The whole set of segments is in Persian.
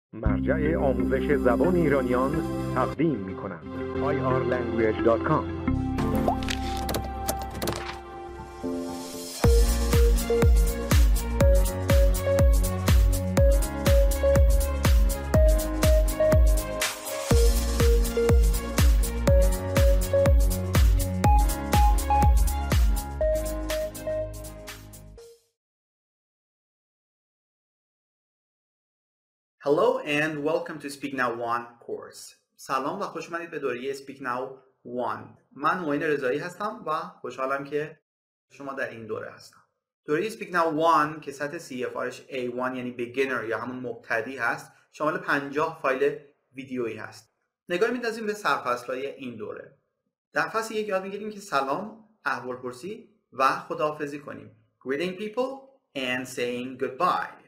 مرجع آموزش زبان ایرانیان تقدیم می‌کند. irlanguage.com. Hello and welcome to Speak Now 1 course. سلام و خوش اومدید به دوره Speak Now 1. من معین رضایی هستم و خوشحالم که شما در این دوره هستم. دوره Speak Now 1 که سطح CFRش A1 یعنی beginner یا همون مبتدی هست، شامل 50 فایل ویدیویی هست. نگاه می‌اندازیم به سرفصل‌های این دوره. در فصل 1 یاد می‌گیریم که سلام، احوالپرسی و خداحافظی کنیم. Greeting people and saying goodbye.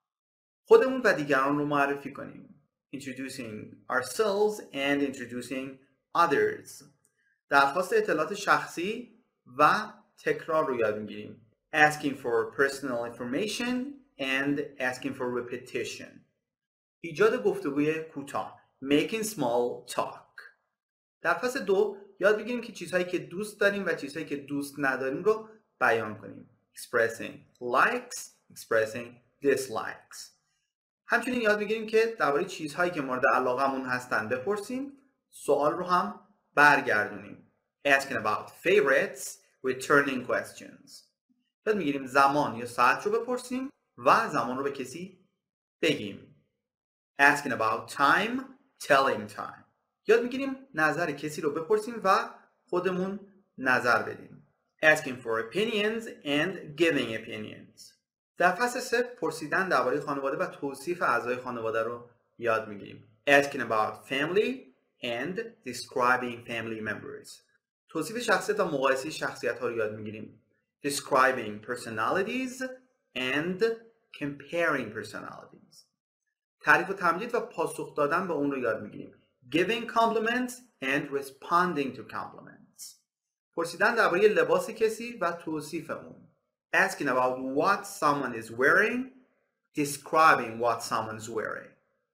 خودمون و دیگران رو معرفی کنیم. Introducing ourselves and introducing others. درخواست اطلاعات شخصی و تکرار رو یاد میگیریم. Asking for personal information and asking for repetition. ایجاد گفتگوی کوتاه. Making small talk. در فصل 2 یاد میگیریم که چیزهایی که دوست داریم و چیزهایی که دوست نداریم رو بیان کنیم. Expressing likes, expressing dislikes. همچنین یاد میگیریم که درباره چیزهایی که مورد علاقمون هستن بپرسیم، سوال رو هم برگردونیم. Asking about favorites, returning questions. یاد میگیریم زمان یا ساعت رو بپرسیم و زمان رو به کسی بگیم. Asking about time, telling time. یاد میگیریم نظر کسی رو بپرسیم و خودمون نظر بدیم. Asking for opinions and giving opinions. در فصل 3 پرسیدن درباره خانواده و توصیف اعضای خانواده رو یاد میگیریم. Asking about family and describing family members. توصیف شخصیت و مقایسه شخصیت ها رو یاد میگیریم. Describing personalities and comparing personalities. تعریف و تمجید و پاسخ دادن به اون رو یاد میگیریم. Giving compliments and responding to compliments. پرسیدن درباره لباس کسی و توصیف اون. Asking about what someone is wearing, describing what someone is wearing.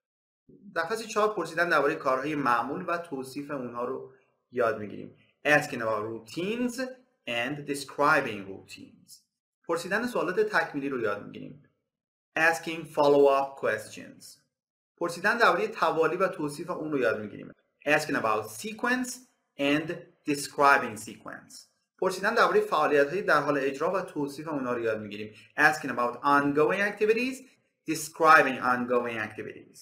در فصل 4 پرسیدن درباره کارهای معمول و توصیف اونها رو یاد میگیریم. Asking about routines and describing routines. پرسیدن سوالات تکمیلی رو یاد میگیریم. Asking follow-up questions. پرسیدن درباره توالی و توصیف اون رو یاد میگیریم. Asking about sequence and describing sequence. پرسیدن درباره فعالیت‌های در حال اجرا و توصیف اونها رو یاد میگیریم. Asking about ongoing activities, describing ongoing activities.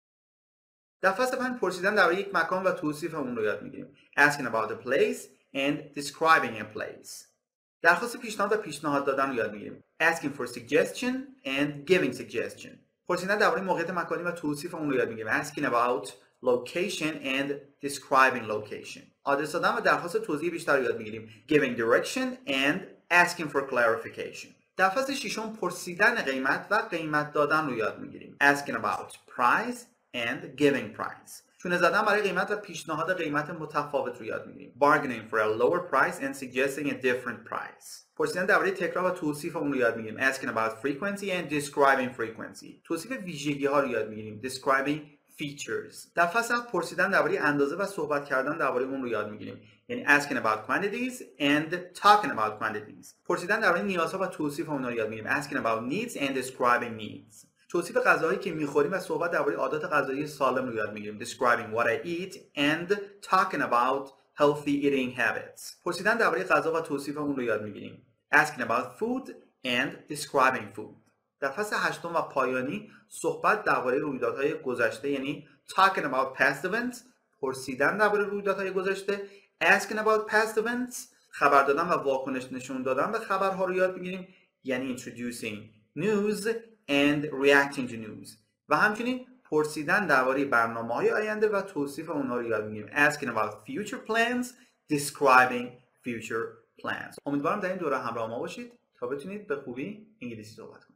در فصل 5 پرسیدن درباره یک مکان و توصیف اون رو یاد میگیریم. Asking about a place and describing a place. درخواست پیشنهاد و پیشنهاد دادن رو یاد میگیریم. Asking for suggestion and giving suggestion. پرسیدن درباره موقعیت مکانی و توصیف اون رو یاد میگیریم. Asking about location and describing location. آدرس دادن و درخواست توضیح بیشتر رو یاد میگیریم. Giving direction and asking for clarification. در فصل 6 پرسیدن قیمت و قیمت دادن رو یاد میگیریم. Asking about price and giving price. چونه زدن برای قیمت و پیشنهاد قیمت متفاوت رو یاد میگیریم. Bargaining for a lower price and suggesting a different price. پرسیدن درباره تکرار و توصیف اون رو یاد میگیریم. Asking about frequency and describing frequency. توصیف ویژگی ها رو یاد میگیریم. Describing features. در فصل 7 پرسیدن درباره اندازه و صحبت کردن درباره اون رو یاد میگیریم. یعنی asking about quantities and talking about quantities. پرسیدن درباره نیازها و توصیف اون رو یاد میگیریم. Asking about needs and describing needs. توصیف غذاهایی که میخوریم و صحبت درباره عادات غذایی سالم رو یاد میگیریم. Describing what I eat and talking about healthy eating habits. پرسیدن درباره غذا و توصیف اون رو یاد میگیریم. Asking about food and describing food. در فصل 8 و پایانی صحبت درباره رویدادهای گذشته یعنی talking about past events. پرسیدن درباره رویدادهای گذشته. Asking about past events. خبر دادن و واکنش نشون دادن به خبرها رو یاد میگیریم یعنی introducing news and reacting to news. و همچنین پرسیدن درباره برنامه‌های آینده و توصیف اونها رو یاد میگیریم. Asking about future plans, describing future plans. امیدوارم در این دوره همراه ما باشید تا بتونید به خوبی انگلیسی صحبت کنید.